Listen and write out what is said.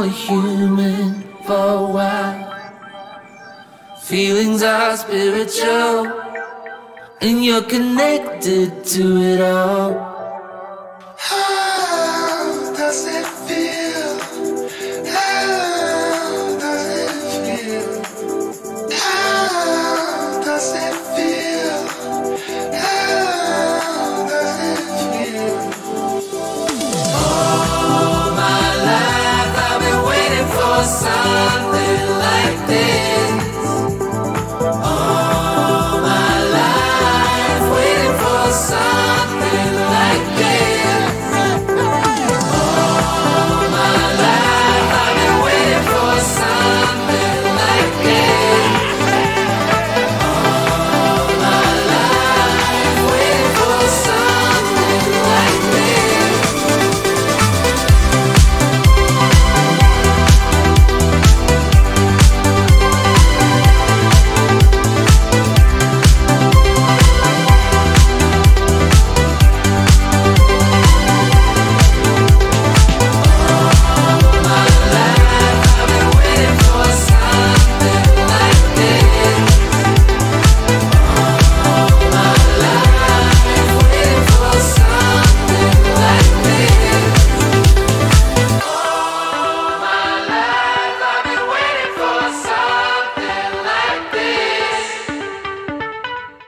only human for a while. Feelings are spiritual, and you're connected to it all. How does it feel? How does it feel? How does it feel? How does it feel? All my life I've been waiting for something like this.